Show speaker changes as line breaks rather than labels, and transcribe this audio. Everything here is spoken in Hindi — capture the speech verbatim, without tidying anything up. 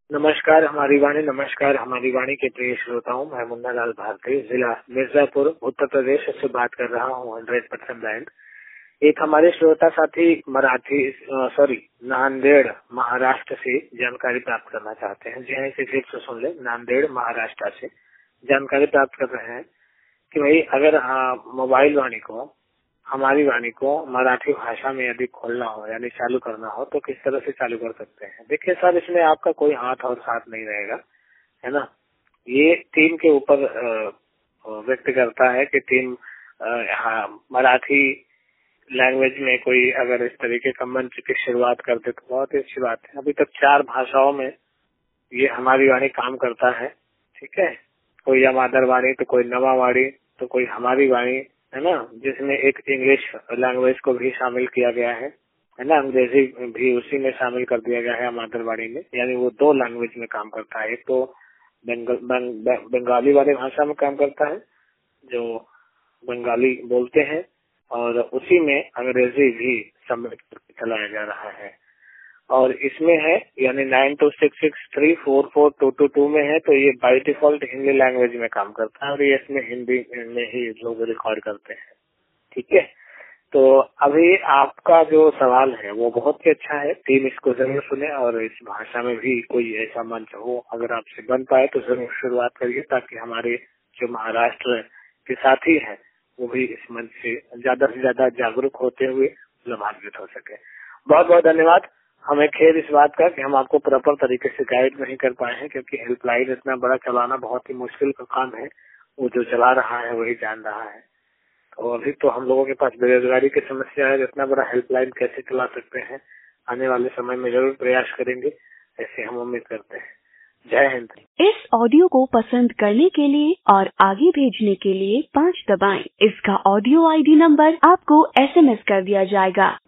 नमस्कार हमारी वाणी नमस्कार हमारी वाणी के प्रिय श्रोताओं, मैं मुन्ना लाल भारती जिला मिर्जापुर उत्तर प्रदेश से बात कर रहा हूँ। Hundred percent band. एक हमारे श्रोता साथी मराठी सॉरी नांदेड़ महाराष्ट्र से जानकारी प्राप्त करना चाहते हैं। जी हाँ, इसे फिर से सुन ले। नांदेड़ महाराष्ट्र से जानकारी प्राप्त कर रहे हैं कि भाई अगर मोबाइल वाणी को हमारी वाणी को मराठी भाषा में यदि खोलना हो यानी चालू करना हो तो किस तरह से चालू कर सकते हैं। देखिए सर, इसमें आपका कोई हाथ और साथ नहीं रहेगा, है ना। ये टीम के ऊपर व्यक्त करता है कि टीम हाँ मराठी लैंग्वेज में कोई अगर इस तरीके का मंच की शुरुआत कर दे तो बहुत ही अच्छी बात है। अभी तक चार भाषाओं में ये हमारी वाणी काम करता है, ठीक है। कोई या मादर वाणी तो कोई नवा वाणी तो कोई हमारी वाणी, है ना, जिसमें एक इंग्लिश लैंग्वेज को भी शामिल किया गया है है ना। अंग्रेजी भी उसी में शामिल कर दिया गया है मादरवाणी में, यानी वो दो लैंग्वेज में काम करता है। एक तो बंग, बंग, बंगाली वाली भाषा में काम करता है जो बंगाली बोलते हैं, और उसी में अंग्रेजी भी सम्मिलित करके चलाया जा रहा है। और इसमें है यानी nine two six six three four four two two two में है, तो ये बाय डिफॉल्ट हिंदी लैंग्वेज में काम करता है और ये इसमें हिंदी में ही लोग रिकॉर्ड करते हैं, ठीक है। तो अभी आपका जो सवाल है वो बहुत ही अच्छा है। टीम इसको जरूर सुने और इस भाषा में भी कोई ऐसा मंच हो अगर आपसे बन पाए तो जरूर शुरुआत करिए, ताकि हमारे जो महाराष्ट्र के साथी हैं वो भी इस मंच से ज्यादा से ज्यादा जागरूक होते हुए लाभान्वित हो सके। बहुत बहुत धन्यवाद। हमें खेद इस बात का कि हम आपको प्रॉपर तरीके से गाइड नहीं कर पाए हैं, क्योंकि हेल्पलाइन इतना बड़ा चलाना बहुत ही मुश्किल का काम है। वो जो चला रहा है वही जान रहा है। तो अभी तो हम लोगों के पास बेरोजगारी की समस्या है, इतना बड़ा हेल्पलाइन कैसे चला सकते हैं। आने वाले समय में जरूर प्रयास करेंगे, ऐसे हम उम्मीद करते हैं। जय हिंद।
इस ऑडियो को पसंद करने के लिए और आगे भेजने के लिए पाँच दबाएं। इसका ऑडियो आईडी नंबर आपको एसएमएस कर दिया जाएगा।